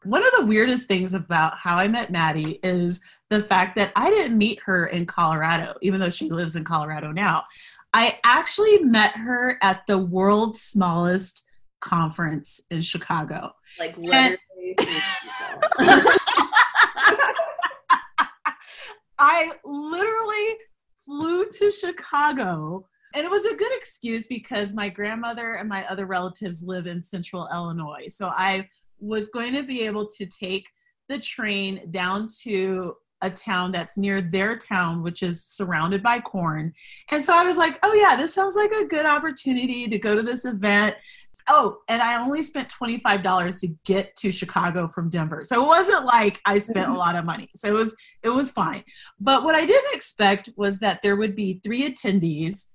One of the weirdest things about how I met Maddie is the fact that I didn't meet her in Colorado, even though she lives in Colorado now. I actually met her at the world's smallest conference in Chicago. Like literally. I literally flew to Chicago, and it was a good excuse because my grandmother and my other relatives live in central Illinois. So I was going to be able to take the train down to a town that's near their town, which is surrounded by corn. And so I was like, oh yeah, this sounds like a good opportunity to go to this event. Oh, and I only spent $25 to get to Chicago from Denver. So it wasn't like I spent a lot of money. So it was fine. But what I didn't expect was that there would be 3 attendees.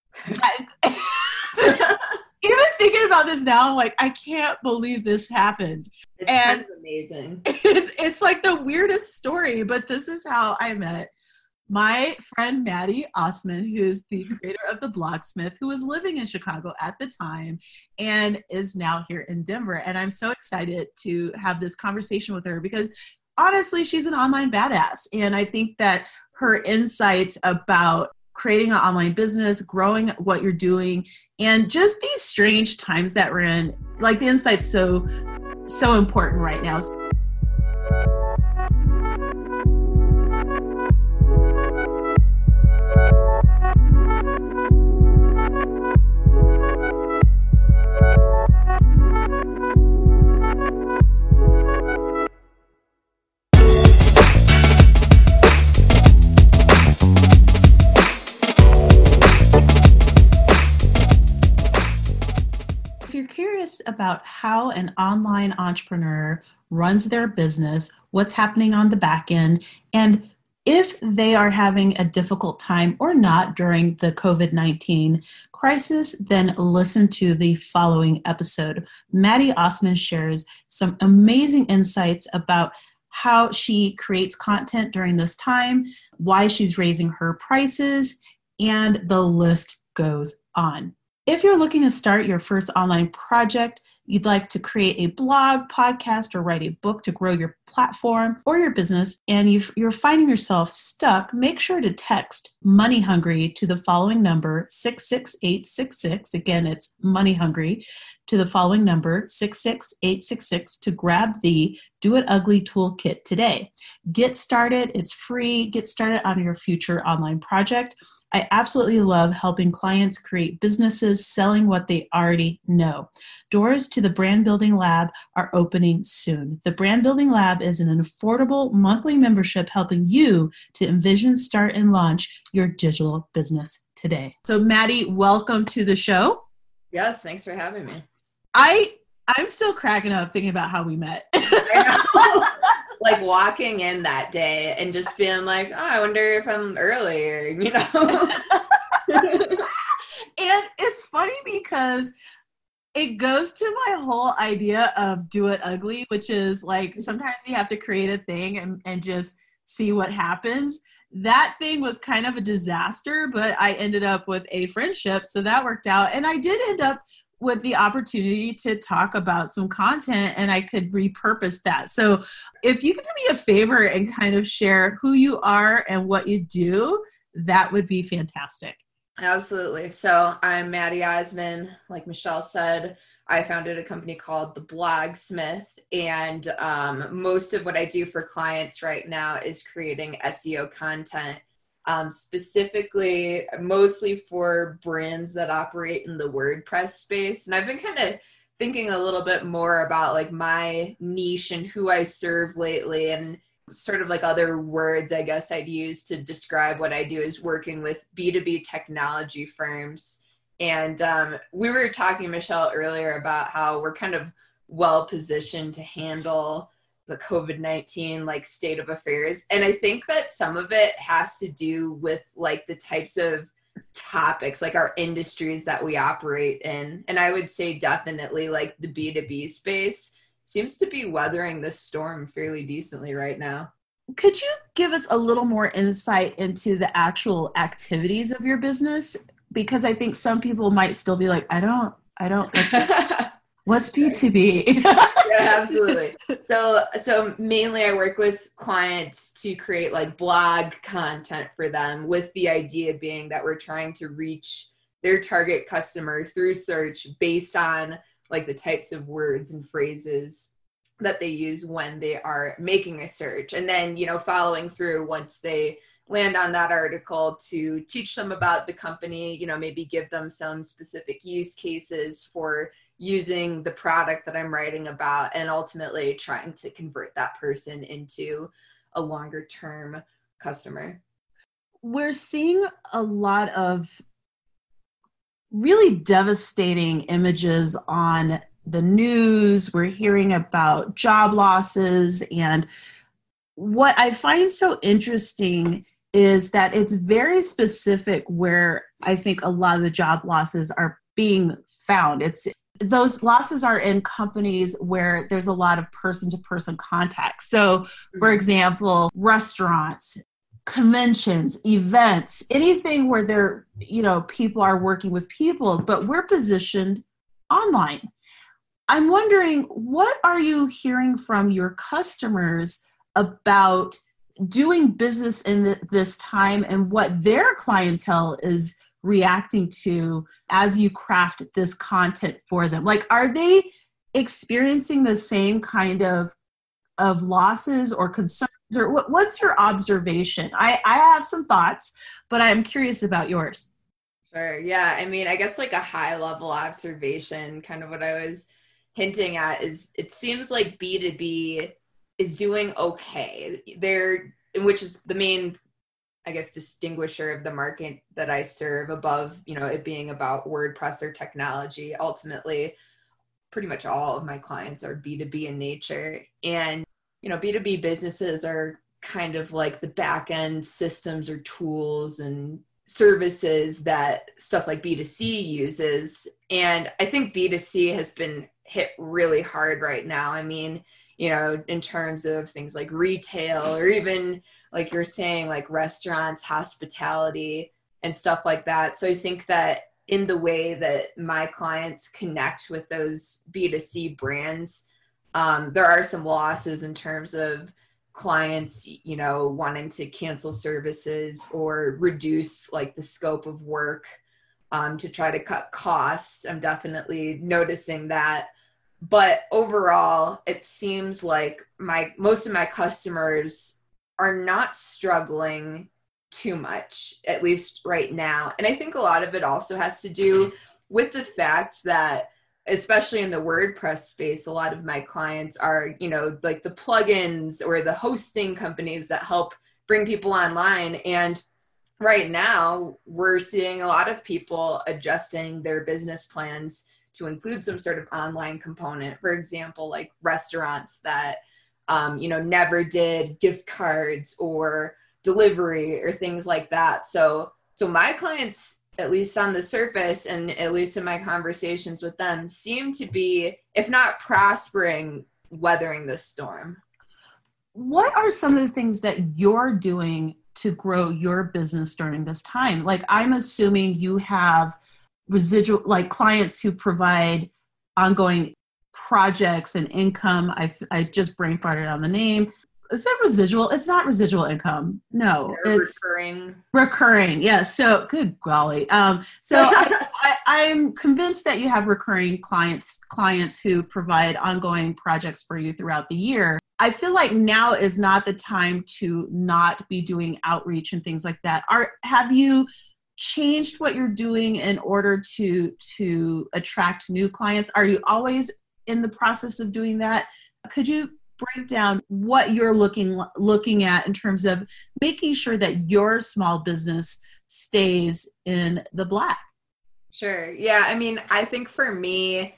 Even thinking about this now, I'm like, I can't believe this happened. It's kind of amazing. It's like the weirdest story, but this is how I met my friend Maddie Osman, who's the creator of The Blogsmith, who was living in Chicago at the time and is now here in Denver. And I'm so excited to have this conversation with her because honestly, she's an online badass. And I think that her insights about creating an online business, growing what you're doing, and just these strange times that we're in, like the insight's so important right now. About how an online entrepreneur runs their business, what's happening on the back end, and if they are having a difficult time or not during the COVID-19 crisis, then listen to the following episode. Maddie Osman shares some amazing insights about how she creates content during this time, why she's raising her prices, and the list goes on. If you're looking to start your first online project, you'd like to create a blog, podcast, or write a book to grow your platform or your business, and you're finding yourself stuck, make sure to text Money Hungry to the following number, 66866. Again, it's Money Hungry to the following number, 66866, to grab the Do It Ugly Toolkit today. Get started. It's free. Get started on your future online project. I absolutely love helping clients create businesses selling what they already know. Doors to the Brand Building Lab are opening soon. The Brand Building Lab is an affordable monthly membership helping you to envision, start, and launch your digital business today. So Maddie, welcome to the show. Yes, thanks for having me. I'm still cracking up thinking about how we met. Like walking in that day and just being like, oh, I wonder if I'm early, you know? And it's funny because it goes to my whole idea of Do It Ugly, which is like sometimes you have to create a thing and just see what happens. That thing was kind of a disaster, but I ended up with a friendship, so that worked out. And I did end up with the opportunity to talk about some content, and I could repurpose that. So if you could do me a favor and kind of share who you are and what you do, that would be fantastic. Absolutely. So I'm Maddie Osman. Like Michelle said, I founded a company called The Blogsmith, and most of what I do for clients right now is creating SEO content, specifically mostly for brands that operate in the WordPress space. And I've been kind of thinking a little bit more about like my niche and who I serve lately, and sort of like other words I guess I'd use to describe what I do is working with B2B technology firms. And we were talking, Michelle, earlier about how we're kind of well positioned to handle the COVID-19 like state of affairs. And I think that some of it has to do with like the types of topics, like our industries that we operate in. And I would say definitely like the B2B space seems to be weathering the storm fairly decently right now. Could you give us a little more insight into the actual activities of your business? Because I think some people might still be like, I don't, what's B2B? Yeah, absolutely. So mainly I work with clients to create like blog content for them, with the idea being that we're trying to reach their target customer through search based on like the types of words and phrases that they use when they are making a search. And then, following through once they land on that article, to teach them about the company, maybe give them some specific use cases for using the product that I'm writing about, and ultimately trying to convert that person into a longer term customer. We're seeing a lot of really devastating images on the news. We're hearing about job losses. And what I find so interesting is that it's very specific where I think a lot of the job losses are being found. Those losses are in companies where there's a lot of person-to-person contact. So, for example, restaurants, conventions, events, anything where people are working with people, but we're positioned online. I'm wondering, what are you hearing from your customers about doing business in this time, and what their clientele is reacting to as you craft this content for them? Like, are they experiencing the same kind of losses or concerns, or what's your observation? I have some thoughts, but I'm curious about yours. Sure. Yeah. I mean, I guess like a high level observation, kind of what I was hinting at, is it seems like B2B is doing okay. Which is the main, I guess, distinguisher of the market that I serve, above, it being about WordPress or technology. Ultimately, pretty much all of my clients are B2B in nature. And, B2B businesses are kind of like the back end systems or tools and services that stuff like B2C uses. And I think B2C has been hit really hard right now. I mean, in terms of things like retail, or even like you're saying, like restaurants, hospitality, and stuff like that. So I think that in the way that my clients connect with those B2C brands, there are some losses in terms of clients, wanting to cancel services or reduce like the scope of work, to try to cut costs. I'm definitely noticing that. But overall, it seems like most of my customers are not struggling too much, at least right now. And I think a lot of it also has to do with the fact that, especially in the WordPress space, a lot of my clients are, like the plugins or the hosting companies that help bring people online. And right now, we're seeing a lot of people adjusting their business plans to include some sort of online component. For example, like restaurants that, never did gift cards or delivery or things like that. So my clients, at least on the surface and at least in my conversations with them, seem to be, if not prospering, weathering the storm. What are some of the things that you're doing to grow your business during this time? Like, I'm assuming you have residual, like clients who provide ongoing projects and income. I just brain farted on the name. Is that residual? It's not residual income. No, it's recurring. Yes. So good golly. So I'm convinced that you have recurring clients who provide ongoing projects for you throughout the year. I feel like now is not the time to not be doing outreach and things like that. Have you changed what you're doing in order to attract new clients? Are you always in the process of doing that? Could you break down what you're looking at in terms of making sure that your small business stays in the black? Sure. Yeah. I mean, I think for me,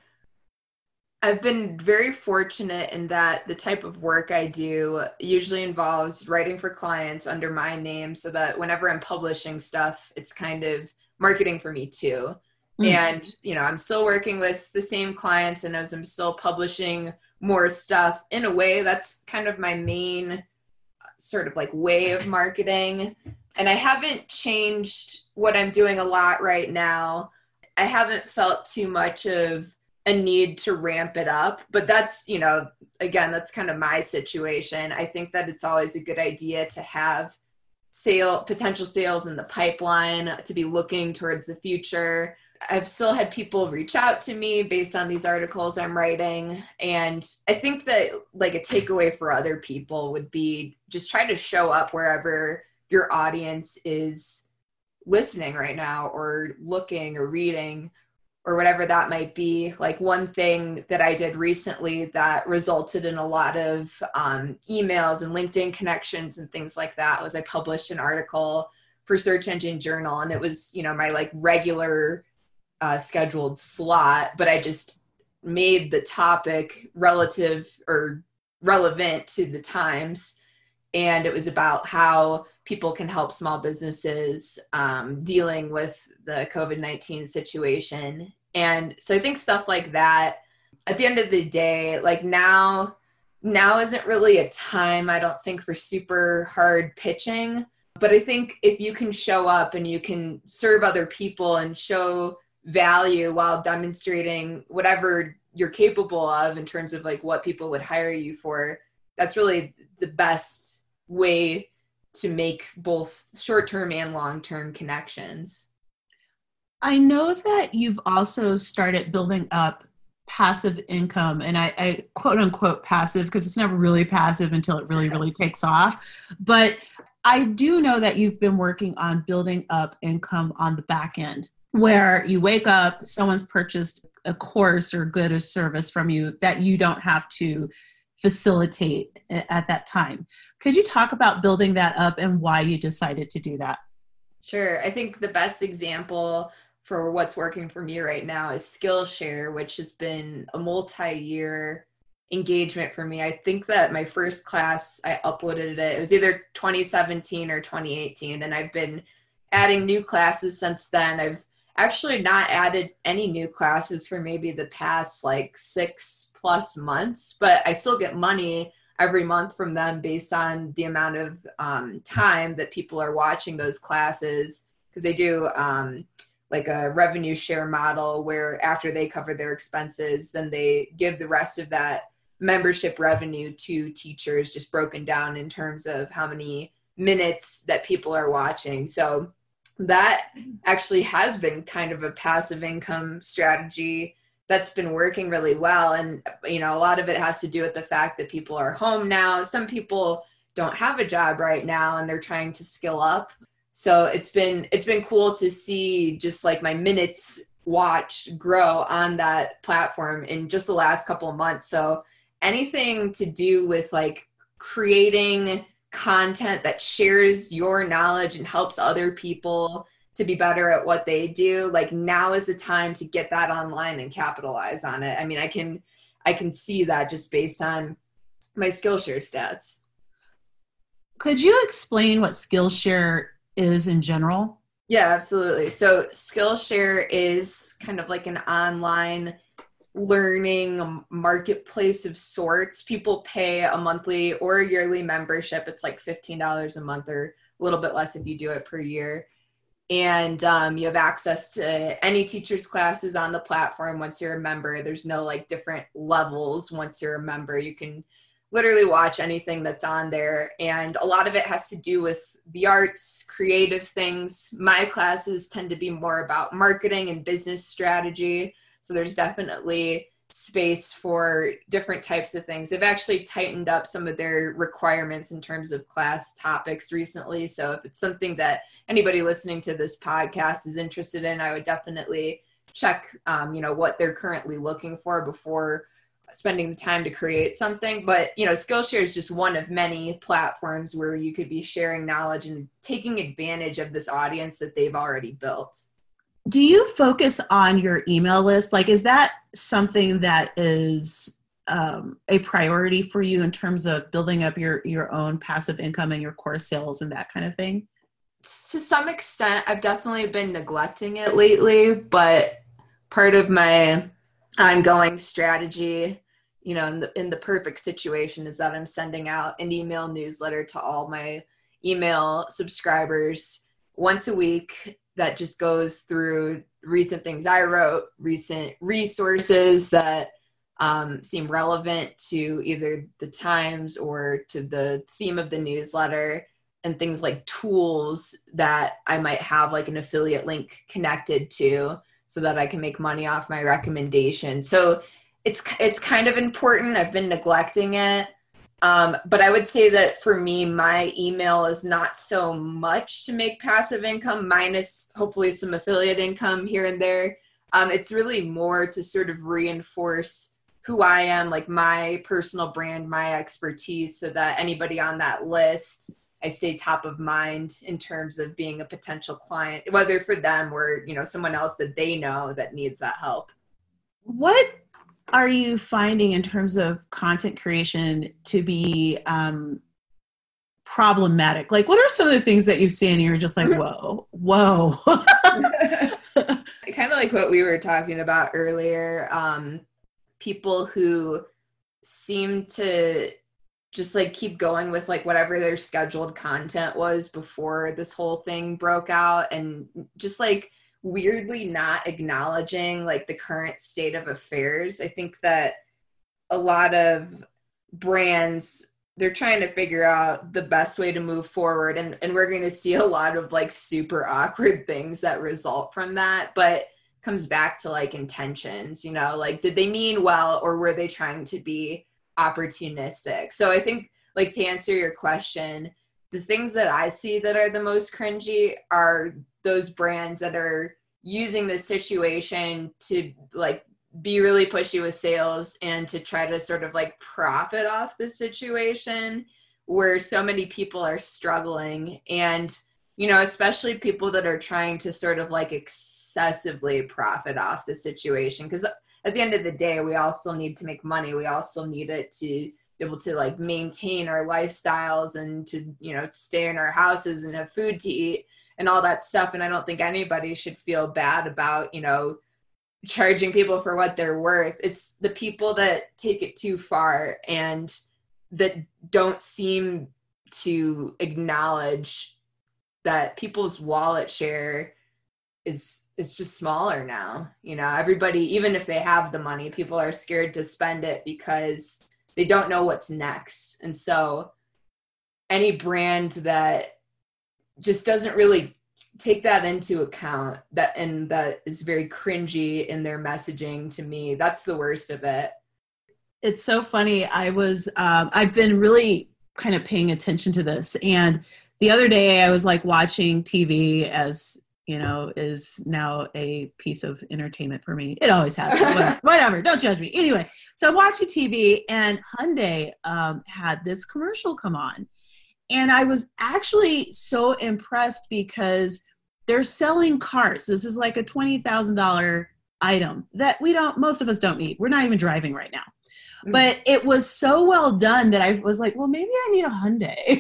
I've been very fortunate in that the type of work I do usually involves writing for clients under my name, so that whenever I'm publishing stuff, it's kind of marketing for me too. And, I'm still working with the same clients, and as I'm still publishing more stuff, in a way, that's kind of my main sort of like way of marketing. And I haven't changed what I'm doing a lot right now. I haven't felt too much of a need to ramp it up. But that's, again, that's kind of my situation. I think that it's always a good idea to have potential sales in the pipeline, to be looking towards the future. I've still had people reach out to me based on these articles I'm writing. And I think that like a takeaway for other people would be just try to show up wherever your audience is listening right now, or looking or reading, or whatever that might be. Like one thing that I did recently that resulted in a lot of emails and LinkedIn connections and things like that was I published an article for Search Engine Journal, and it was, my like regular scheduled slot, but I just made the topic relative or relevant to the times. And it was about how people can help small businesses dealing with the COVID-19 situation. And so I think stuff like that, at the end of the day, like now isn't really a time, I don't think, for super hard pitching. But I think if you can show up and you can serve other people and show value while demonstrating whatever you're capable of in terms of like what people would hire you for, that's really the best way to make both short-term and long-term connections. I know that you've also started building up passive income, and I quote unquote passive because it's never really passive until it really, really takes off. But I do know that you've been working on building up income on the back end, where you wake up, someone's purchased a course or good or service from you that you don't have to facilitate at that time. Could you talk about building that up and why you decided to do that? Sure. I think the best example for what's working for me right now is Skillshare, which has been a multi-year engagement for me. I think that my first class, I uploaded it was either 2017 or 2018, and I've been adding new classes since then. I've actually not added any new classes for maybe the past like 6+ months, but I still get money every month from them based on the amount of time that people are watching those classes, because they do like a revenue share model where after they cover their expenses, then they give the rest of that membership revenue to teachers, just broken down in terms of how many minutes that people are watching. So that actually has been kind of a passive income strategy that's been working really well. And, a lot of it has to do with the fact that people are home now. Some people don't have a job right now and they're trying to skill up. So it's been cool to see just like my minutes watched grow on that platform in just the last couple of months. So anything to do with like creating content that shares your knowledge and helps other people to be better at what they do, like now is the time to get that online and capitalize on it. I mean, I can see that just based on my Skillshare stats. Could you explain what Skillshare is in general? Yeah, absolutely. So Skillshare is kind of like an online learning marketplace of sorts. People pay a monthly or a yearly membership. It's like $15 a month, or a little bit less if you do it per year. And you have access to any teacher's classes on the platform once you're a member. There's no like different levels once you're a member. You can literally watch anything that's on there. And a lot of it has to do with the arts, creative things. My classes tend to be more about marketing and business strategy. So there's definitely space for different types of things. They've actually tightened up some of their requirements in terms of class topics recently. So if it's something that anybody listening to this podcast is interested in, I would definitely check, what they're currently looking for before spending the time to create something. But, Skillshare is just one of many platforms where you could be sharing knowledge and taking advantage of this audience that they've already built. Do you focus on your email list? Like, is that something that is a priority for you in terms of building up your own passive income and your course sales and that kind of thing? To some extent, I've definitely been neglecting it lately, but part of my ongoing strategy, in the perfect situation, is that I'm sending out an email newsletter to all my email subscribers once a week. that just goes through recent things I wrote, recent resources that seem relevant to either the times or to the theme of the newsletter, and things like tools that I might have like an affiliate link connected to so that I can make money off my recommendation. So it's kind of important. I've been neglecting it. But I would say that for me, my email is not so much to make passive income, minus hopefully some affiliate income here and there. It's really more to sort of reinforce who I am, like my personal brand, my expertise, so that anybody on that list, I stay top of mind in terms of being a potential client, whether for them or, someone else that they know that needs that help. What are you finding in terms of content creation to be problematic? Like, what are some of the things that you've seen and you're just like, whoa. Kind of like what we were talking about earlier. People who seem to just like keep going with like whatever their scheduled content was before this whole thing broke out, and just like weirdly not acknowledging like the current state of affairs. I think that a lot of brands, they're trying to figure out the best way to move forward, and we're going to see a lot of like super awkward things that result from that, but comes back to like intentions, like did they mean well, or were they trying to be opportunistic? So I think, like, to answer your question, the things that I see that are the most cringy are those brands that are using this situation to like be really pushy with sales and to try to sort of like profit off the situation where so many people are struggling. And, especially people that are trying to sort of like excessively profit off the situation. Because at the end of the day, we all still need to make money. We also need it to be able to like maintain our lifestyles and to, stay in our houses and have food to eat and all that stuff. And I don't think anybody should feel bad about, charging people for what they're worth. It's the people that take it too far and that don't seem to acknowledge that people's wallet share is just smaller now. Everybody, even if they have the money, people are scared to spend it because they don't know what's next. And so any brand that just doesn't really take that into account, that is very cringy in their messaging, to me, that's the worst of it. It's so funny. I've been really kind of paying attention to this. And the other day I was like watching TV, as is now a piece of entertainment for me. It always has been. Whatever. Don't judge me. Anyway, so I'm watching TV and Hyundai had this commercial come on. And I was actually so impressed because they're selling cars. This is like a $20,000 item that most of us don't need. We're not even driving right now. But it was so well done that I was like, well, maybe I need a Hyundai.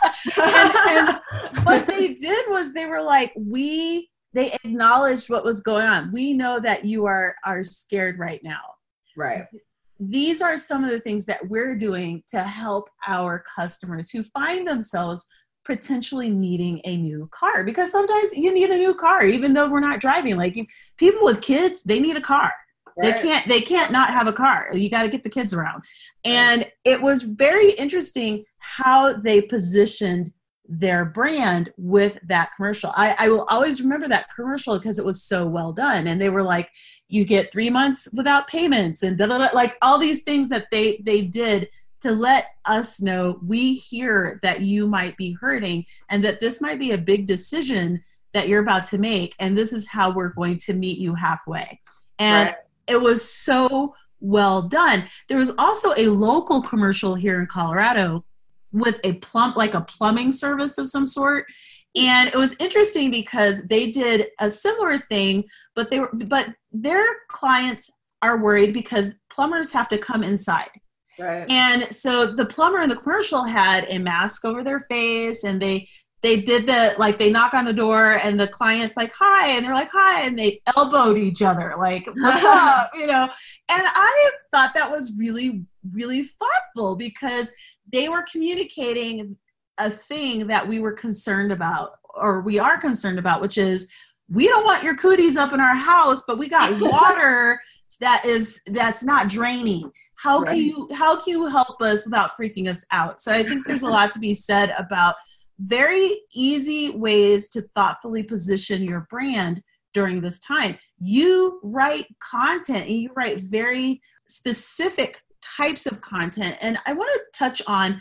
and what they did was they were like, they acknowledged what was going on. We know that you are scared right now. Right. These are some of the things that we're doing to help our customers who find themselves potentially needing a new car, because sometimes you need a new car, even though we're not driving. Like people with kids, they need a car. Right. They can't not have a car. You got to get the kids around. And it was very interesting how they positioned their brand with that commercial. I will always remember that commercial because it was so well done. And they were like, you get 3 months without payments and like all these things that they did to let us know, we hear that you might be hurting and that this might be a big decision that you're about to make. And this is how we're going to meet you halfway. And it was so well done. There was also a local commercial here in Colorado with a plumbing service of some sort. And it was interesting because they did a similar thing, but their clients are worried because plumbers have to come inside. Right. And so the plumber in the commercial had a mask over their face, and they did they knock on the door and the client's like, hi, and they're like, hi, and they elbowed each other like, what's up, And I thought that was really, really thoughtful because they were communicating a thing that we were concerned about, or we are concerned about, which is we don't want your cooties up in our house, but we got water that's not draining. How can you help us without freaking us out? So I think there's a lot to be said about very easy ways to thoughtfully position your brand during this time. You write content and you write very specific types of content. And I want to touch on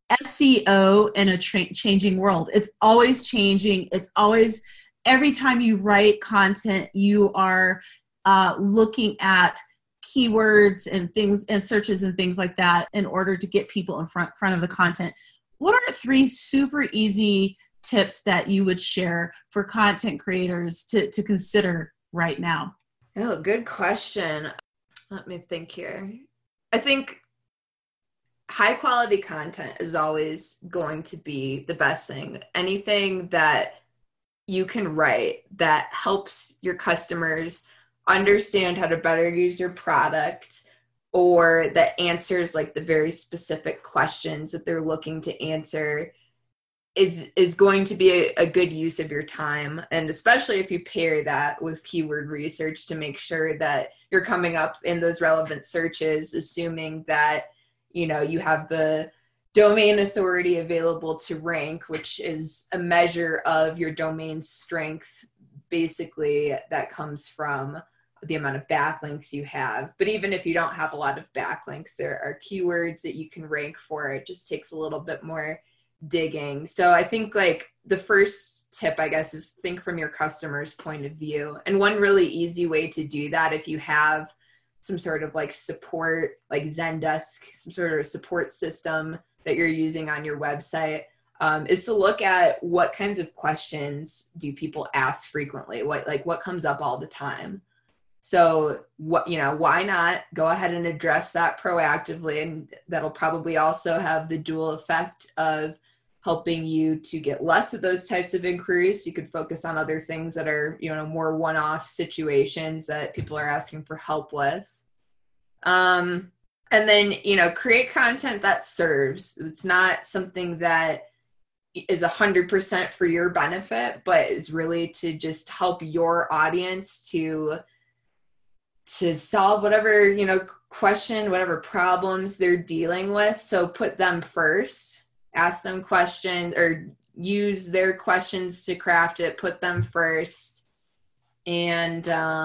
SEO in a changing world. It's always changing. It's always, every time you write content, you are looking at keywords and things and searches and things like that in order to get people in front of the content. What are 3 super easy tips that you would share for content creators to consider right now? Oh, good question. Let me think here. I think high quality content is always going to be the best thing. Anything that you can write that helps your customers understand how to better use your product, or that answers like the very specific questions that they're looking to answer, is going to be a good use of your time. And especially if you pair that with keyword research to make sure that you're coming up in those relevant searches, assuming that, you know, you have the domain authority available to rank, which is a measure of your domain strength. Basically, that comes from the amount of backlinks you have. But even if you don't have a lot of backlinks, there are keywords that you can rank for. It just takes a little bit more digging. So I think like the first tip, I guess, is think from your customer's point of view. And one really easy way to do that, if you have some sort of like support, like Zendesk, some sort of support system that you're using on your website, is to look at what kinds of questions do people ask frequently? What comes up all the time? So why not go ahead and address that proactively? And that'll probably also have the dual effect of helping you to get less of those types of inquiries. You could focus on other things that are, more one-off situations that people are asking for help with. And then, create content that serves. It's not something that is 100% for your benefit, but is really to just help your audience to solve whatever, question, whatever problems they're dealing with. So put them first, ask them questions, or use their questions to craft it, put them first, and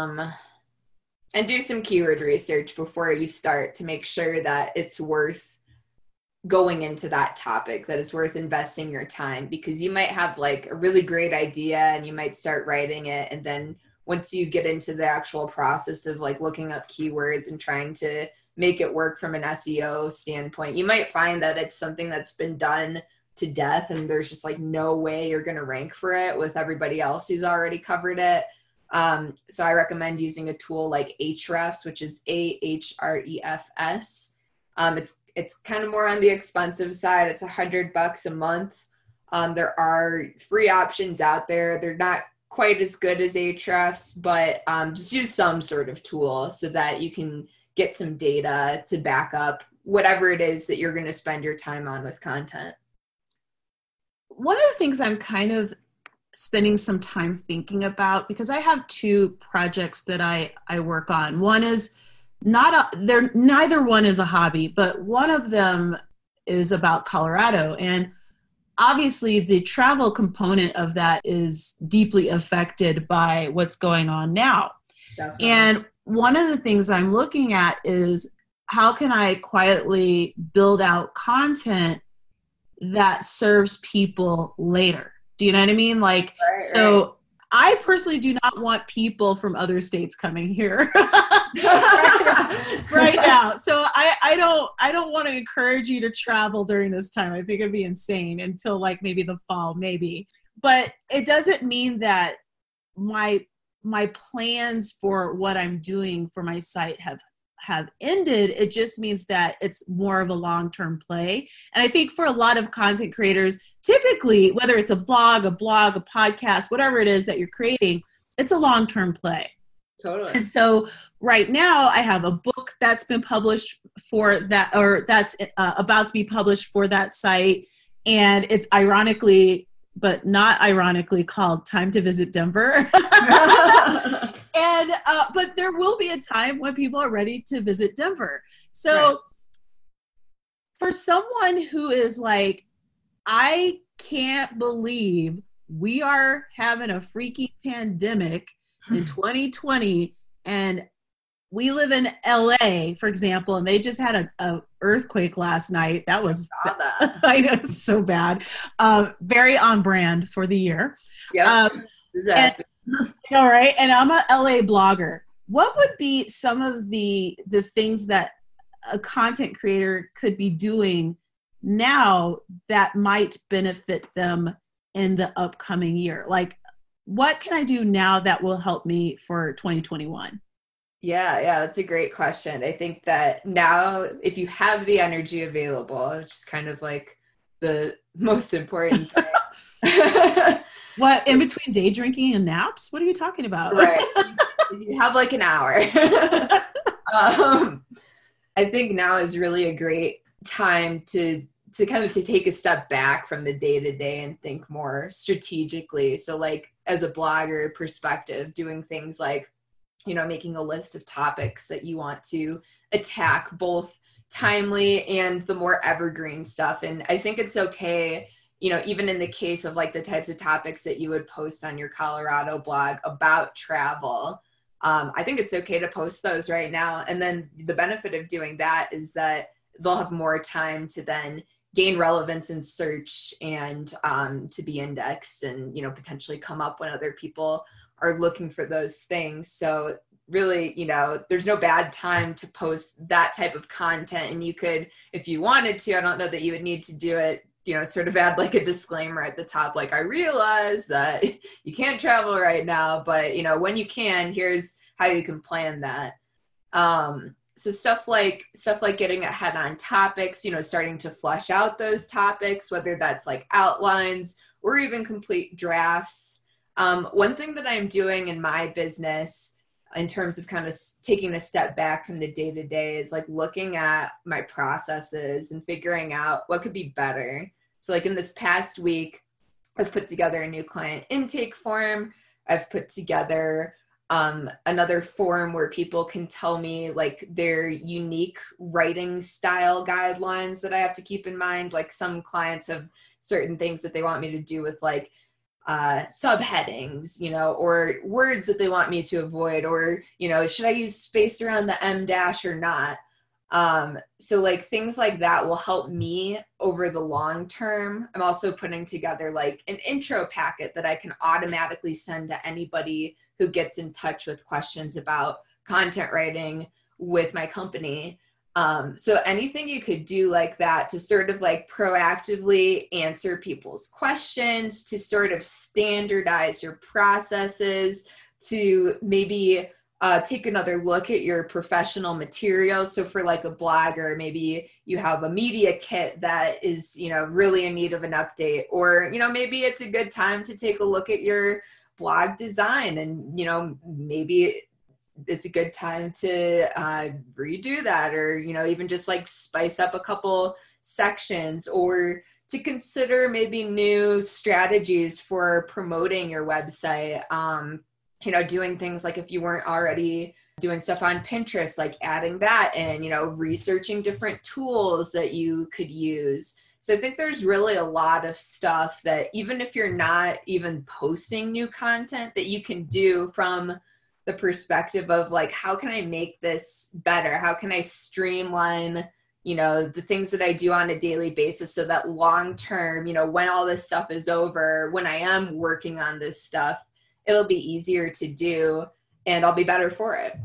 do some keyword research before you start to make sure that it's worth going into that topic, that it's worth investing your time, because you might have like a really great idea and you might start writing it, and then once you get into the actual process of like looking up keywords and trying to make it work from an SEO standpoint, you might find that it's something that's been done to death and there's just like no way you're going to rank for it with everybody else who's already covered it. So I recommend using a tool like Ahrefs, which is Ahrefs. It's kind of more on the expensive side. It's $100 a month. There are free options out there. They're not quite as good as Ahrefs, but just use some sort of tool so that you can get some data to back up whatever it is that you're going to spend your time on with content. One of the things I'm kind of spending some time thinking about, because I have 2 projects that I work on. One is neither one is a hobby, but one of them is about Colorado. And obviously the travel component of that is deeply affected by what's going on now. Definitely. And one of the things I'm looking at is how can I quietly build out content that serves people later? Do you know what I mean? Right. I personally do not want people from other states coming here right now. So I don't want to encourage you to travel during this time. I think it'd be insane until like maybe the fall, maybe. But it doesn't mean that my plans for what I'm doing for my site have ended. It just means that it's more of a long-term play. And I think for a lot of content creators, typically, whether it's a blog, a podcast, whatever it is that you're creating, it's a long-term play. Totally. And so right now I have a book that's been published for that, or that's about to be published for that site. And it's ironically but not ironically called Time to Visit Denver. And, but there will be a time when people are ready to visit Denver. So right. For someone who is like, I can't believe we are having a freaky pandemic in 2020 and we live in LA, for example, and they just had a earthquake last night. That was, I know, it's so bad. Very on brand for the year. Yeah. Disaster. All right. And I'm a LA blogger. What would be some of the things that a content creator could be doing now that might benefit them in the upcoming year? Like, what can I do now that will help me for 2021? Yeah, that's a great question. I think that now, if you have the energy available, which is kind of like the most important thing. What, in between day drinking and naps? What are you talking about? Right. You have like an hour. I think now is really a great time to kind of to take a step back from the day-to-day and think more strategically. So like as a blogger perspective, doing things like, making a list of topics that you want to attack, both timely and the more evergreen stuff. And I think it's okay, even in the case of like the types of topics that you would post on your Colorado blog about travel, I think it's okay to post those right now. And then the benefit of doing that is that they'll have more time to then gain relevance in search and to be indexed and, potentially come up when other people are looking for those things. So really, there's no bad time to post that type of content. And you could, if you wanted to, I don't know that you would need to do it, sort of add like a disclaimer at the top, like, I realize that you can't travel right now, but when you can, here's how you can plan that. So stuff like getting ahead on topics, starting to flesh out those topics, whether that's like outlines or even complete drafts. One thing that I'm doing in my business in terms of kind of taking a step back from the day-to-day is like looking at my processes and figuring out what could be better. So like in this past week, I've put together a new client intake form. I've put together another form where people can tell me like their unique writing style guidelines that I have to keep in mind. Like some clients have certain things that they want me to do with like subheadings, or words that they want me to avoid, or, should I use space around the M dash or not? So like things like that will help me over the long term. I'm also putting together like an intro packet that I can automatically send to anybody who gets in touch with questions about content writing with my company. So anything you could do like that to sort of like proactively answer people's questions, to sort of standardize your processes, to maybe take another look at your professional materials. So for like a blogger, maybe you have a media kit that is, really in need of an update, or, maybe it's a good time to take a look at your blog design and, maybe it's a good time to redo that, or, even just like spice up a couple sections, or to consider maybe new strategies for promoting your website. Doing things like if you weren't already doing stuff on Pinterest, like adding that in, researching different tools that you could use. So I think there's really a lot of stuff that even if you're not even posting new content, that you can do from the perspective of like, how can I make this better? How can I streamline, the things that I do on a daily basis so that long term, when all this stuff is over, when I am working on this stuff, it'll be easier to do and I'll be better for it.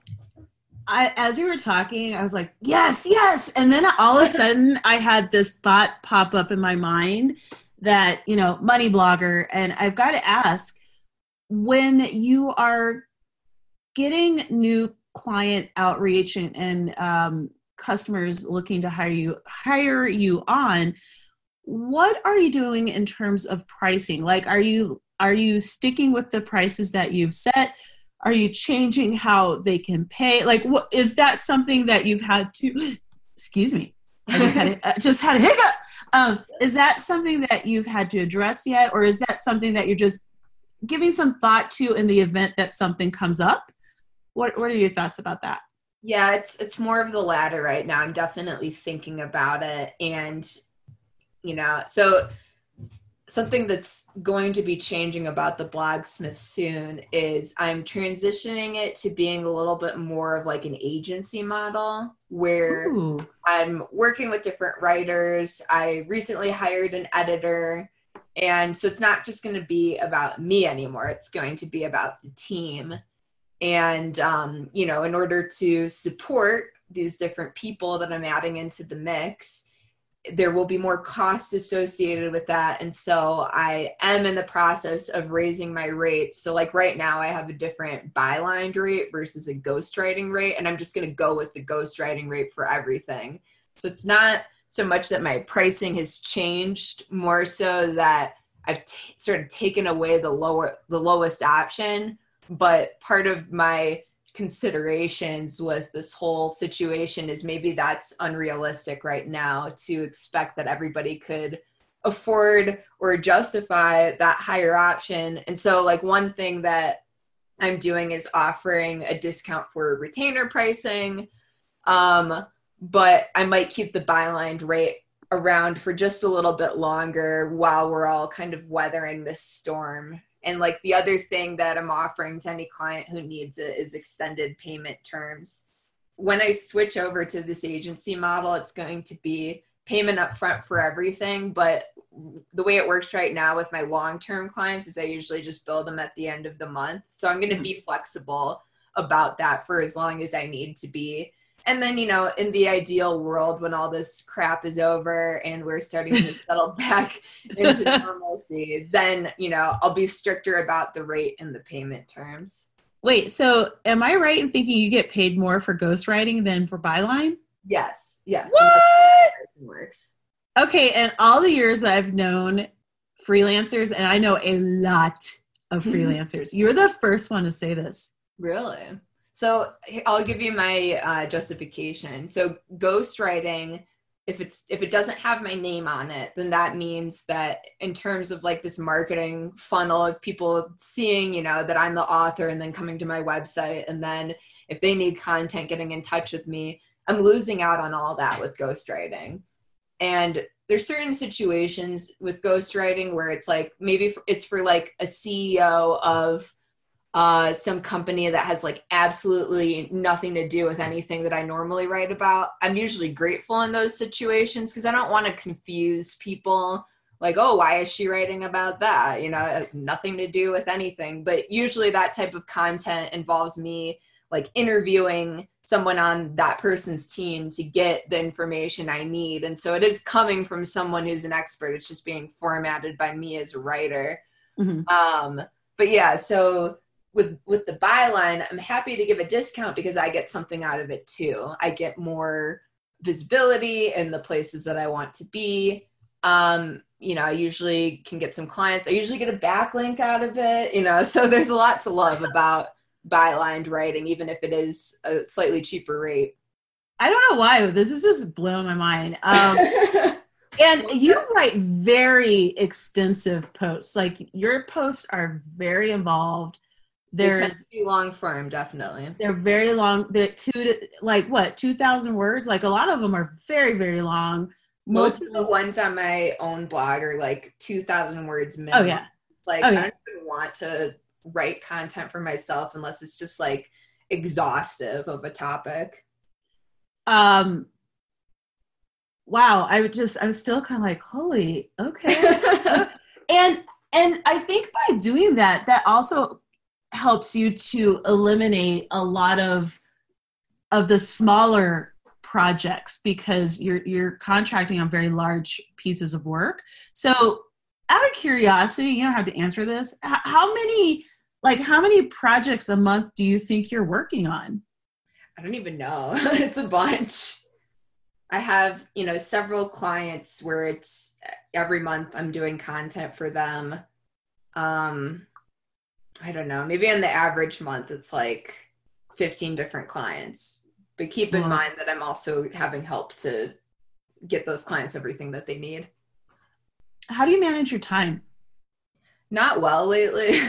As you were talking, I was like, yes. And then all of a sudden I had this thought pop up in my mind that, money blogger. And I've got to ask, when you are getting new client outreach and customers looking to hire you on, what are you doing in terms of pricing? Like, are you sticking with the prices that you've set? Are you changing how they can pay? Like, what is that something that you've had to, excuse me, I just had a hiccup. Is that something that you've had to address yet, or is that something that you're just giving some thought to in the event that something comes up? What are your thoughts about that? Yeah, it's more of the latter right now. I'm definitely thinking about it. And, so something that's going to be changing about the Blogsmith soon is I'm transitioning it to being a little bit more of like an agency model where Ooh. I'm working with different writers. I recently hired an editor. And so it's not just going to be about me anymore. It's going to be about the team. And, in order to support these different people that I'm adding into the mix, there will be more costs associated with that. And so I am in the process of raising my rates. So like right now I have a different byline rate versus a ghostwriting rate. And I'm just going to go with the ghostwriting rate for everything. So it's not so much that my pricing has changed, more so that I've sort of taken away the lowest option. But part of my considerations with this whole situation is maybe that's unrealistic right now to expect that everybody could afford or justify that higher option. And so like one thing that I'm doing is offering a discount for retainer pricing. But I might keep the byline rate around for just a little bit longer while we're all kind of weathering this storm. And like the other thing that I'm offering to any client who needs it is extended payment terms. When I switch over to this agency model, it's going to be payment upfront for everything. But the way it works right now with my long-term clients is I usually just bill them at the end of the month. So I'm going to be flexible about that for as long as I need to be. And then, in the ideal world, when all this crap is over and we're starting to settle back into normalcy, then, I'll be stricter about the rate and the payment terms. Wait, so am I right in thinking you get paid more for ghostwriting than for byline? Yes. What? It works. Okay, and all the years I've known freelancers, and I know a lot of freelancers, you're the first one to say this. Really? So I'll give you my justification. So ghostwriting, if it doesn't have my name on it, then that means that in terms of like this marketing funnel of people seeing, that I'm the author and then coming to my website, and then if they need content, getting in touch with me, I'm losing out on all that with ghostwriting. And there's certain situations with ghostwriting where it's like, maybe it's for like a CEO of some company that has like absolutely nothing to do with anything that I normally write about. I'm usually grateful in those situations because I don't want to confuse people like, oh, why is she writing about that? It has nothing to do with anything. But usually that type of content involves me like interviewing someone on that person's team to get the information I need. And so it is coming from someone who's an expert. It's just being formatted by me as a writer. Mm-hmm. But yeah, so with the byline, I'm happy to give a discount because I get something out of it too. I get more visibility in the places that I want to be. I usually can get some clients. I usually get a backlink out of it, so there's a lot to love about bylined writing, even if it is a slightly cheaper rate. I don't know why, but this is just blowing my mind. And you write very extensive posts. Like your posts are very involved. They tend to be long form, definitely. They're very long. They're 2,000 words. Like a lot of them are very, very long. Most of the ones on my own blog are like 2,000 words minimum. Oh yeah. It's like I don't even want to write content for myself unless it's just like exhaustive of a topic. Wow. I'm still kind of like, holy, okay. and I think by doing that also helps you to eliminate a lot of the smaller projects because you're contracting on very large pieces of work. So out of curiosity, you don't have to answer this. How many projects a month do you think you're working on? I don't even know. It's a bunch. I have, several clients where it's every month I'm doing content for them. I don't know, maybe on the average month, it's like 15 different clients. But keep in mind that I'm also having help to get those clients everything that they need. how do you manage your time? Not well lately.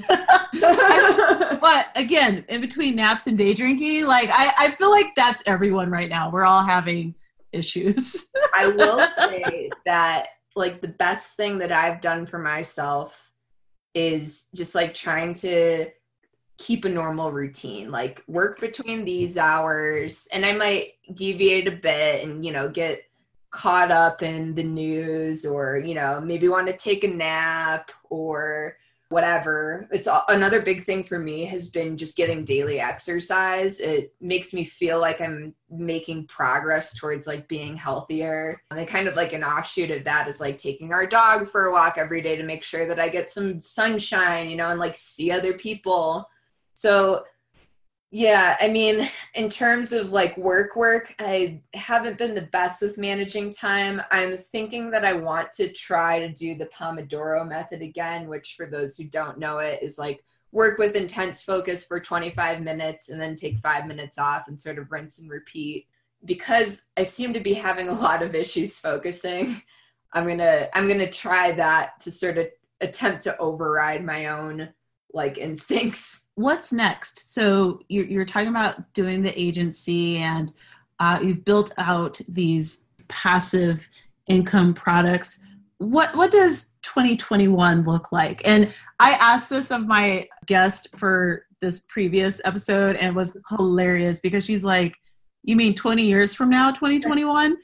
But again, in between naps and day drinking, like I feel like that's everyone right now. We're all having issues. I will say that like the best thing that I've done for myself is just like trying to keep a normal routine, like work between these hours, and I might deviate a bit and, get caught up in the news, or, maybe want to take a nap or whatever. It's another big thing for me has been just getting daily exercise. It makes me feel like I'm making progress towards like being healthier. And then kind of like an offshoot of that is like taking our dog for a walk every day to make sure that I get some sunshine, and like see other people. So yeah, I mean, in terms of like work, I haven't been the best with managing time. I'm thinking that I want to try to do the Pomodoro method again, which for those who don't know it is like work with intense focus for 25 minutes and then take 5 minutes off and sort of rinse and repeat. Because I seem to be having a lot of issues focusing, I'm gonna try that to sort of attempt to override my own like instincts. What's next? So you're talking about doing the agency, and you've built out these passive income products. What does 2021 look like? And I asked this of my guest for this previous episode, and it was hilarious because she's like, "You mean 20 years from now, 2021?"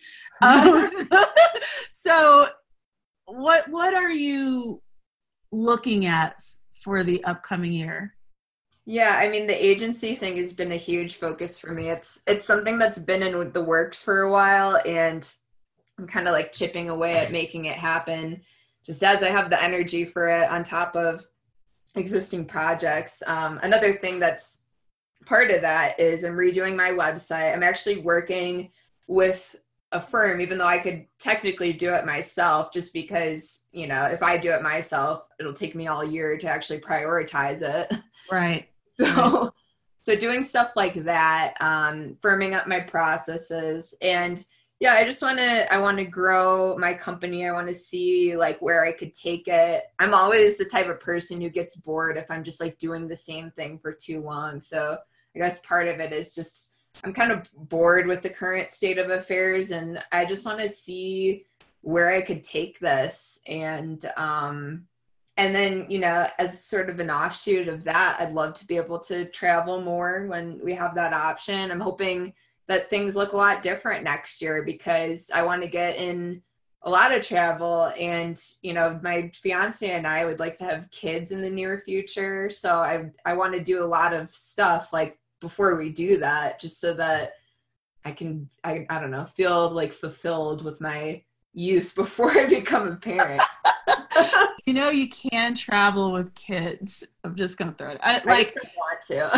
So what are you looking at for the upcoming year? Yeah, I mean, the agency thing has been a huge focus for me. It's something that's been in the works for a while, and I'm kind of like chipping away at making it happen just as I have the energy for it on top of existing projects. Another thing that's part of that is I'm redoing my website. I'm actually working with a firm, even though I could technically do it myself, just because, if I do it myself, it'll take me all year to actually prioritize it. Right. So doing stuff like that, firming up my processes, and yeah, I want to grow my company. I want to see like where I could take it. I'm always the type of person who gets bored if I'm just like doing the same thing for too long. So I guess part of it is just I'm kind of bored with the current state of affairs, and I just want to see where I could take this. And then, as sort of an offshoot of that, I'd love to be able to travel more when we have that option. I'm hoping that things look a lot different next year because I want to get in a lot of travel, and, my fiance and I would like to have kids in the near future. So I want to do a lot of stuff like before we do that, just so that I can, I don't know, feel like fulfilled with my youth before I become a parent. You can travel with kids. I'm just going to throw it. I just don't want to.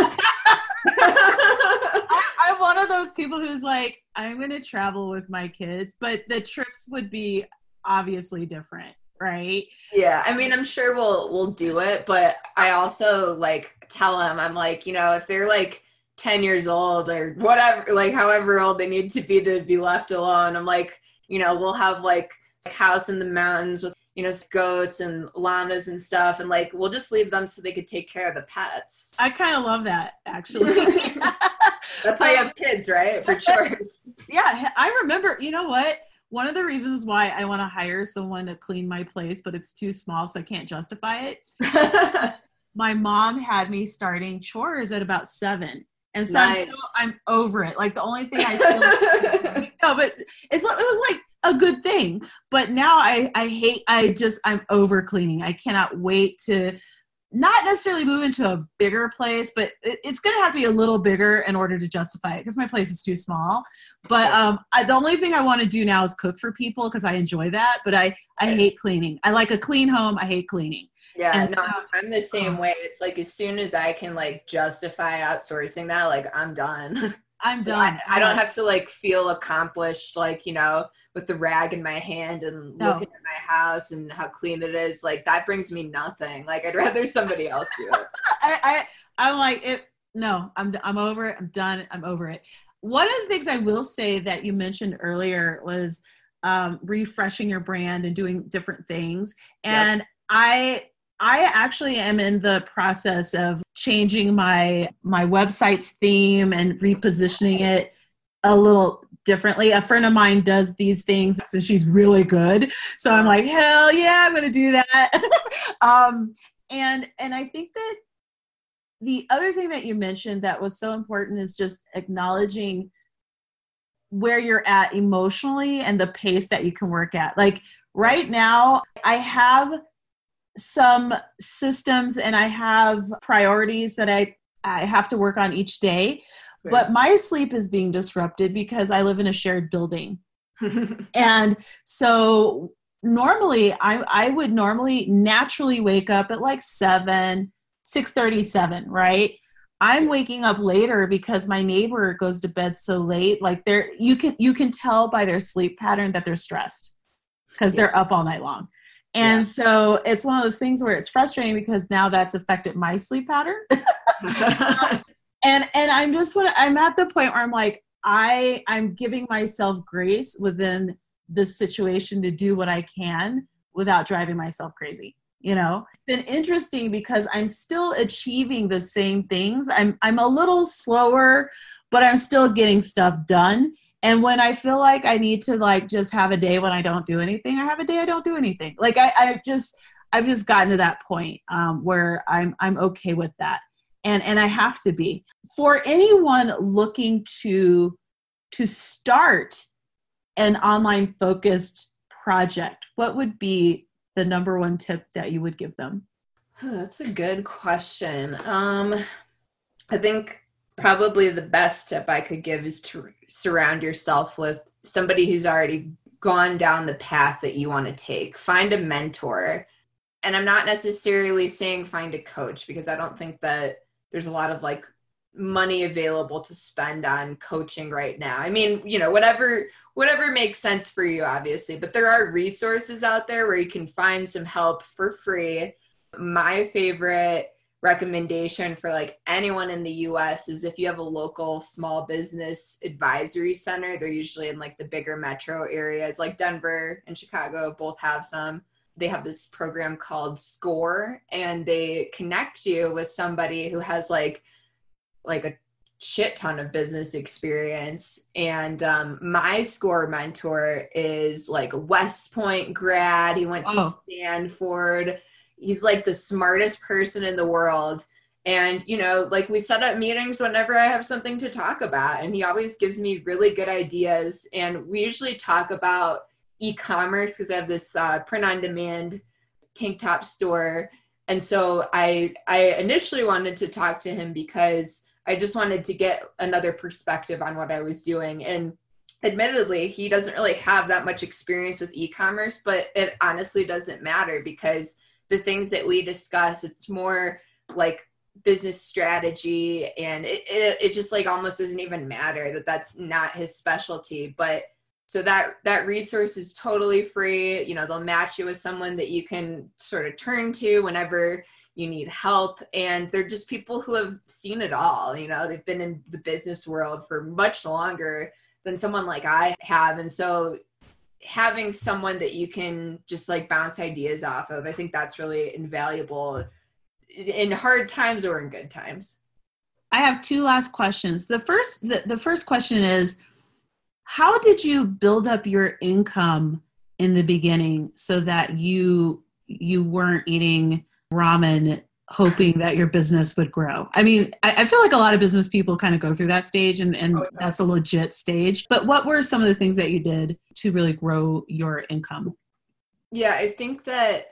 I'm one of those people who's like, I'm going to travel with my kids, but the trips would be obviously different, right? Yeah, I mean, I'm sure we'll do it, but I also like tell them, I'm like, if they're like 10 years old or whatever, like however old they need to be left alone, I'm like, we'll have like a house in the mountains with, goats and llamas and stuff, and like we'll just leave them so they could take care of the pets. I kind of love that, actually. That's why you have kids, right? For chores. Yeah, I remember, you know what? One of the reasons why I want to hire someone to clean my place, but it's too small, so I can't justify it. My mom had me starting chores at about 7. And so Nice. I'm over it. Like the only thing I still no, but it was like a good thing. But now I'm over cleaning. I cannot wait to not necessarily move into a bigger place, but it's going to have to be a little bigger in order to justify it because my place is too small. But the only thing I want to do now is cook for people because I enjoy that. But I hate cleaning. I like a clean home. I hate cleaning. Yeah, no, I'm the same way. It's like as soon as I can like justify outsourcing that, like I'm done. I'm done. I don't have to like feel accomplished, like, with the rag in my hand and looking at my house and how clean it is. Like that brings me nothing. Like I'd rather somebody else do it. I'm like it. No, I'm over it. I'm done. I'm over it. One of the things I will say that you mentioned earlier was refreshing your brand and doing different things. And yep. I actually am in the process of changing my website's theme and repositioning it a little differently. A friend of mine does these things and she's really good. So I'm like, hell yeah, I'm going to do that. And I think that the other thing that you mentioned that was so important is just acknowledging where you're at emotionally and the pace that you can work at. Like right now, I have some systems and I have priorities that I have to work on each day. Sure. But my sleep is being disrupted because I live in a shared building. And so normally I would normally naturally wake up at like 6:37, right? I'm waking up later because my neighbor goes to bed so late. Like you can tell by their sleep pattern that they're stressed because they're up all night long. And so it's one of those things where it's frustrating because now that's affected my sleep pattern. And I'm at the point where I'm like, I'm giving myself grace within this situation to do what I can without driving myself crazy. You know, it's been interesting because I'm still achieving the same things. I'm a little slower, but I'm still getting stuff done. And when I feel like I need to like just have a day when I don't do anything, I have a day I don't do anything. Like I've just gotten to that point where I'm okay with that. And I have to be. For anyone looking to start an online focused project, what would be the number one tip that you would give them? That's a good question. I think probably the best tip I could give is to surround yourself with somebody who's already gone down the path that you want to take. Find a mentor. And I'm not necessarily saying find a coach because I don't think that there's a lot of like money available to spend on coaching right now. I mean, you know, whatever makes sense for you, obviously, but there are resources out there where you can find some help for free. My favorite recommendation for like anyone in the US is if you have a local small business advisory center. They're usually in like the bigger metro areas, like Denver and Chicago both have some. They have this program called SCORE, and they connect you with somebody who has like a shit ton of business experience. And my SCORE mentor is like a West Point grad. He went to Stanford. He's like the smartest person in the world. And, you know, like we set up meetings whenever I have something to talk about. And he always gives me really good ideas. And we usually talk about e-commerce because I have this print-on-demand tank top store. And so I initially wanted to talk to him because I just wanted to get another perspective on what I was doing. And admittedly, he doesn't really have that much experience with e-commerce, but it honestly doesn't matter because the things that we discuss, it's more like business strategy, and it just like almost doesn't even matter that that's not his specialty. But so that resource is totally free. You know, they'll match you with someone that you can sort of turn to whenever you need help. And they're just people who have seen it all. You know, they've been in the business world for much longer than someone like I have. And so having someone that you can just like bounce ideas off of, I think that's really invaluable in hard times or in good times. I have two last questions. The first question is, how did you build up your income in the beginning so that you weren't eating ramen hoping that your business would grow? I mean, I feel like a lot of business people kind of go through that stage and that's a legit stage. But what were some of the things that you did to really grow your income? Yeah, I think that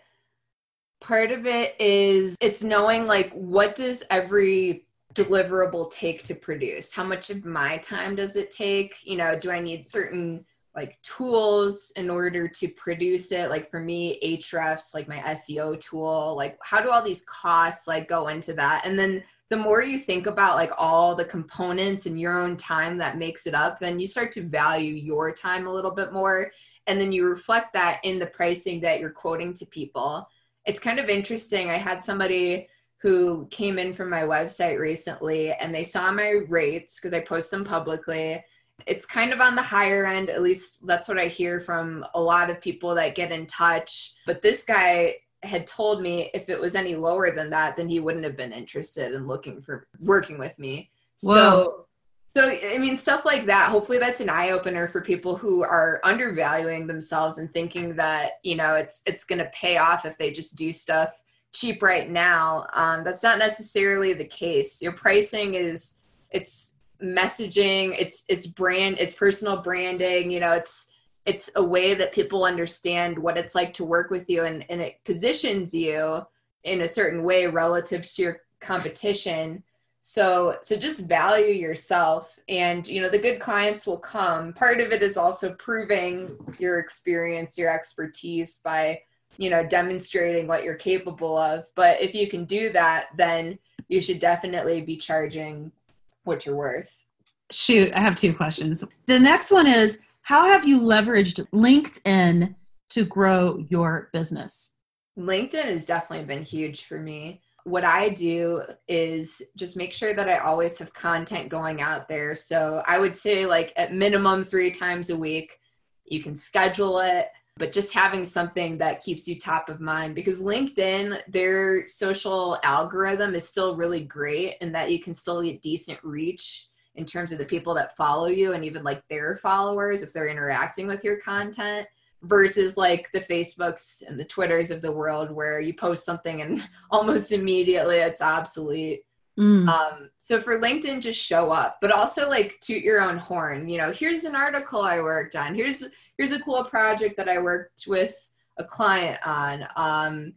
part of it is it's knowing like what does every deliverable take to produce? How much of my time does it take? You know, do I need certain like tools in order to produce it? Like for me, Ahrefs, like my SEO tool, like how do all these costs like go into that? And then the more you think about like all the components and your own time that makes it up, then you start to value your time a little bit more. And then you reflect that in the pricing that you're quoting to people. It's kind of interesting. I had somebody who came in from my website recently and they saw my rates because I post them publicly. It's kind of on the higher end, at least that's what I hear from a lot of people that get in touch. But this guy had told me if it was any lower than that, then he wouldn't have been interested in looking for working with me. Whoa. So, I mean, stuff like that, hopefully that's an eye opener for people who are undervaluing themselves and thinking that, it's going to pay off if they just do stuff cheap right now. That's not necessarily the case. Your pricing it's messaging, it's personal branding, it's a way that people understand what it's like to work with you, and it positions you in a certain way relative to your competition. So just value yourself, and the good clients will come. Part of it is also proving your experience, your expertise by demonstrating what you're capable of. But if you can do that, then you should definitely be charging what you're worth. Shoot, I have two questions. The next one is, how have you leveraged LinkedIn to grow your business? LinkedIn has definitely been huge for me. What I do is just make sure that I always have content going out there. So I would say like at minimum 3 times a week. You can schedule it, but just having something that keeps you top of mind, because LinkedIn, their social algorithm is still really great in that you can still get decent reach in terms of the people that follow you and even like their followers if they're interacting with your content, versus like the Facebooks and the Twitters of the world where you post something and almost immediately it's obsolete. So for LinkedIn, just show up, but also like toot your own horn. Here's an article I worked on. Here's a cool project that I worked with a client on.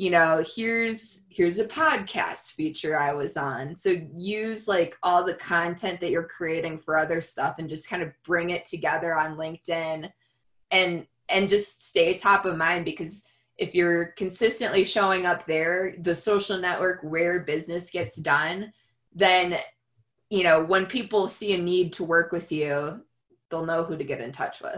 Here's a podcast feature I was on. So use like all the content that you're creating for other stuff and just kind of bring it together on LinkedIn and just stay top of mind, because if you're consistently showing up there, the social network where business gets done, then, when people see a need to work with you, they'll know who to get in touch with.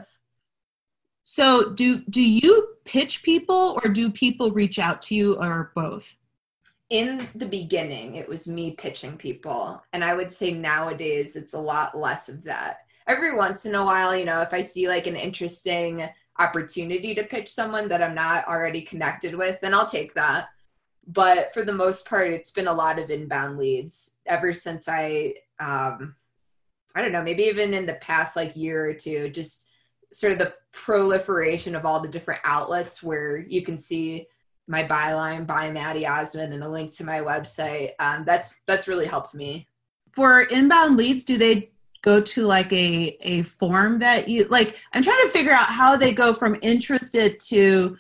So do you pitch people, or do people reach out to you, or both? In the beginning, it was me pitching people. And I would say nowadays it's a lot less of that. Every once in a while, if I see like an interesting opportunity to pitch someone that I'm not already connected with, then I'll take that. But for the most part, it's been a lot of inbound leads ever since I don't know, maybe even in the past like year or two, just sort of the proliferation of all the different outlets where you can see my byline by Maddie Osmond and a link to my website. That's really helped me. For inbound leads, do they go to like a form that you like? I'm trying to figure out how they go from interested to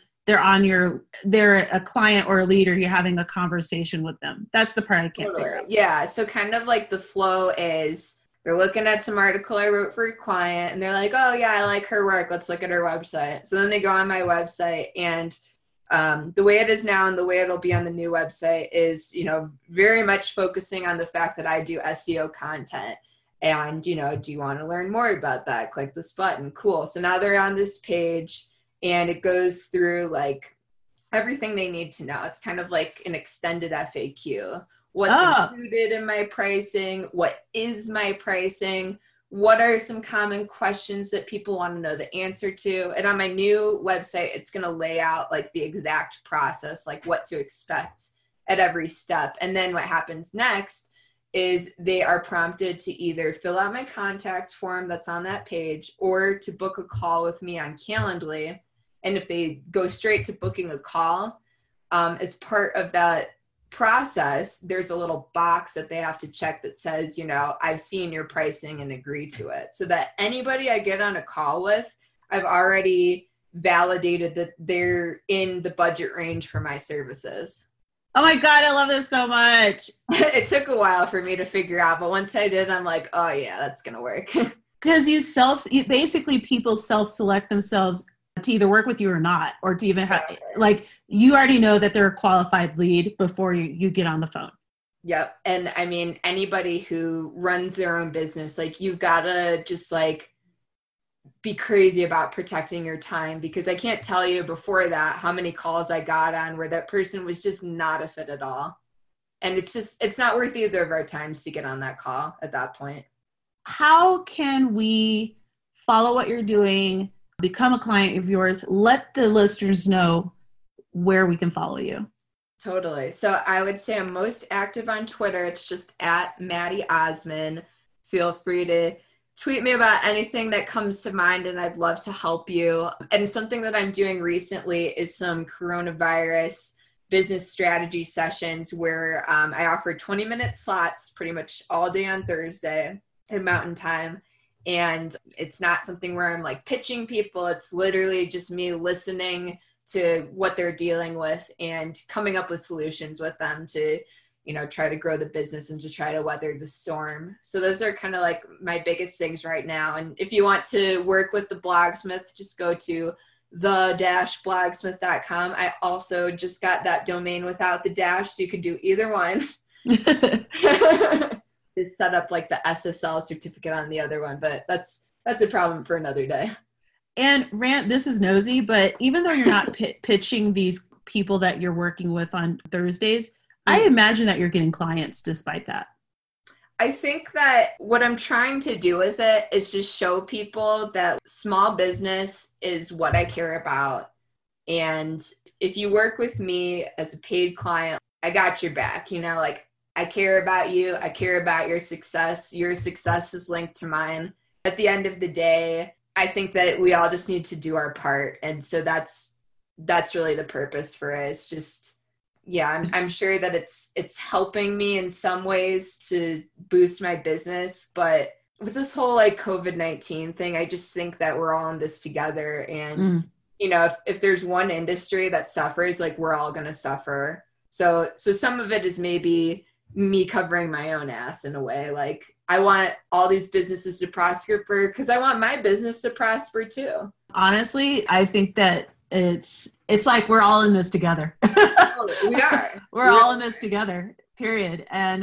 they're a client or a lead, or you're having a conversation with them. That's the part I can't figure out. Yeah. So kind of like the flow is they're looking at some article I wrote for a client and they're like, oh yeah, I like her work. Let's look at her website. So then they go on my website, and the way it is now and the way it'll be on the new website is, very much focusing on the fact that I do SEO content. And, do you want to learn more about that? Click this button. Cool. So now they're on this page and it goes through like everything they need to know. It's kind of like an extended FAQ. What's included in my pricing? What is my pricing? What are some common questions that people want to know the answer to? And on my new website, it's going to lay out like the exact process, like what to expect at every step. And then what happens next is they are prompted to either fill out my contact form that's on that page, or to book a call with me on Calendly. And if they go straight to booking a call, as part of that process, there's a little box that they have to check that says, I've seen your pricing and agree to it. So that anybody I get on a call with, I've already validated that they're in the budget range for my services. Oh my God, I love this so much. It took a while for me to figure out, but once I did, I'm like, oh yeah, that's going to work. Because basically people self-select themselves to either work with you or not, or to even have, like, you already know that they're a qualified lead before you get on the phone. Yep. And I mean, anybody who runs their own business, like, you've got to just like be crazy about protecting your time, because I can't tell you before that how many calls I got on where that person was just not a fit at all. And it's not worth either of our times to get on that call at that point. how can we follow what you're doing, become a client of yours? Let the listeners know where we can follow you. Totally. So I would say I'm most active on Twitter. It's just at Maddie Osman. Feel free to tweet me about anything that comes to mind, and I'd love to help you. And something that I'm doing recently is some coronavirus business strategy sessions where I offer 20-minute slots pretty much all day on Thursday in Mountain Time. And it's not something where I'm like pitching people. It's literally just me listening to what they're dealing with and coming up with solutions with them to, try to grow the business and to try to weather the storm. So those are kind of like my biggest things right now. And if you want to work with the Blogsmith, just go to the-blogsmith.com. I also just got that domain without the dash, so you could do either one. Is set up like the SSL certificate on the other one, but that's a problem for another day. And Rant, this is nosy, but even though you're not pitching these people that you're working with on Thursdays, I imagine that you're getting clients despite that. I think that what I'm trying to do with it is just show people that small business is what I care about. And if you work with me as a paid client, I got your back, like I care about you. I care about your success. Your success is linked to mine. At the end of the day, I think that we all just need to do our part. And so that's really the purpose for it. It's just, I'm sure that it's helping me in some ways to boost my business. But with this whole like COVID-19 thing, I just think that we're all in this together. And, if there's one industry that suffers, like we're all going to suffer. So some of it is maybe me covering my own ass in a way. Like I want all these businesses to prosper because I want my business to prosper too. Honestly, I think that it's like we're all in this together. We are. We're all in this together, period. And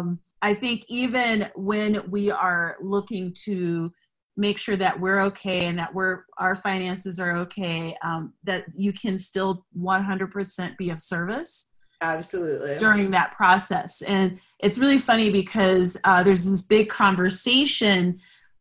I think even when we are looking to make sure that we're okay and that our finances are okay, that you can still 100% be of service. Absolutely. During that process. And it's really funny because there's this big conversation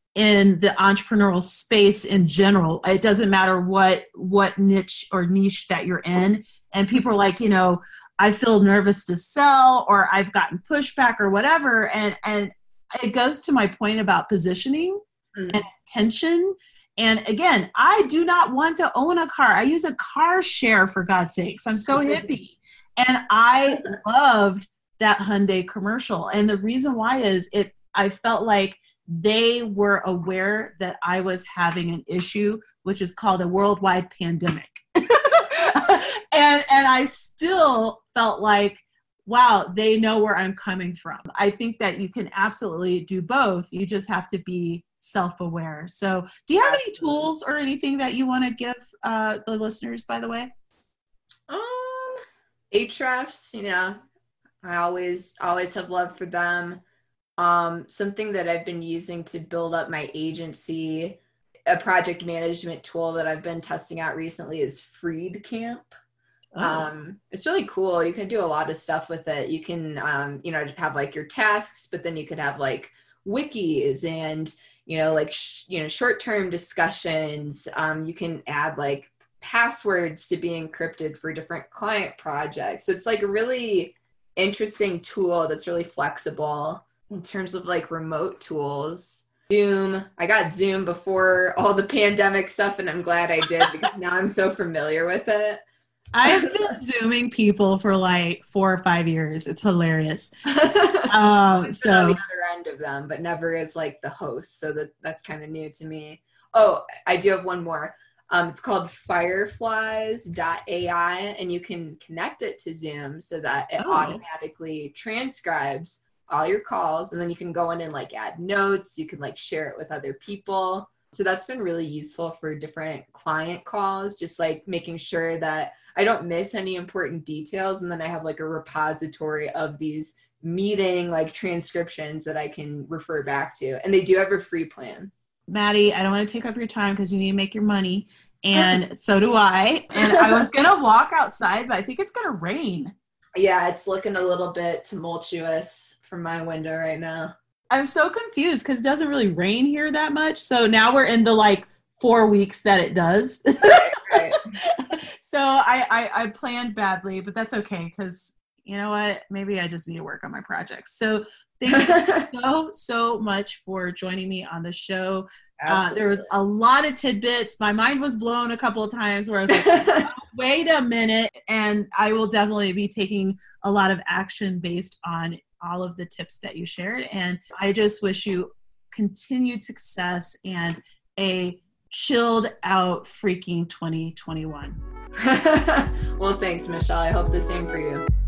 in the entrepreneurial space in general. It doesn't matter what niche or niche that you're in. And people are like, I feel nervous to sell, or I've gotten pushback or whatever. And it goes to my point about positioning and attention. And again, I do not want to own a car. I use a car share, for God's sakes. I'm so hippie. And I loved that Hyundai commercial. And the reason why is I felt like they were aware that I was having an issue, which is called a worldwide pandemic. and I still felt like, wow, they know where I'm coming from. I think that you can absolutely do both. You just have to be self-aware. So do you have any tools or anything that you want to give the listeners, by the way? Ahrefs, I always have love for them. Something that I've been using to build up my agency, a project management tool that I've been testing out recently is Freedcamp. It's really cool. You can do a lot of stuff with it. You can, have like your tasks, but then you could have like wikis and, short-term discussions. You can add like passwords to be encrypted for different client projects. So it's like a really interesting tool that's really flexible in terms of like remote tools. Zoom. I got Zoom before all the pandemic stuff, and I'm glad I did because now I'm so familiar with it. I've been Zooming people for like 4 or 5 years. It's hilarious. So on the other end of them, but never as like the host. So that's kind of new to me. Oh, I do have one more. It's called fireflies.ai, and you can connect it to Zoom so that it automatically transcribes all your calls, and then you can go in and like add notes. You can like share it with other people. So that's been really useful for different client calls, just like making sure that I don't miss any important details. And then I have like a repository of these meeting like transcriptions that I can refer back to. And they do have a free plan. Maddie, I don't want to take up your time because you need to make your money. And so do I. And I was going to walk outside, but I think it's going to rain. Yeah, it's looking a little bit tumultuous from my window right now. I'm so confused because it doesn't really rain here that much. So now we're in the like 4 weeks that it does. Right, right. So I planned badly, but that's okay because you know what? Maybe I just need to work on my projects. So thank you so much for joining me on the show. There was a lot of tidbits. My mind was blown a couple of times where I was like, oh, wait a minute. And I will definitely be taking a lot of action based on all of the tips that you shared. And I just wish you continued success and a chilled out freaking 2021. Well, thanks, Michelle. I hope the same for you.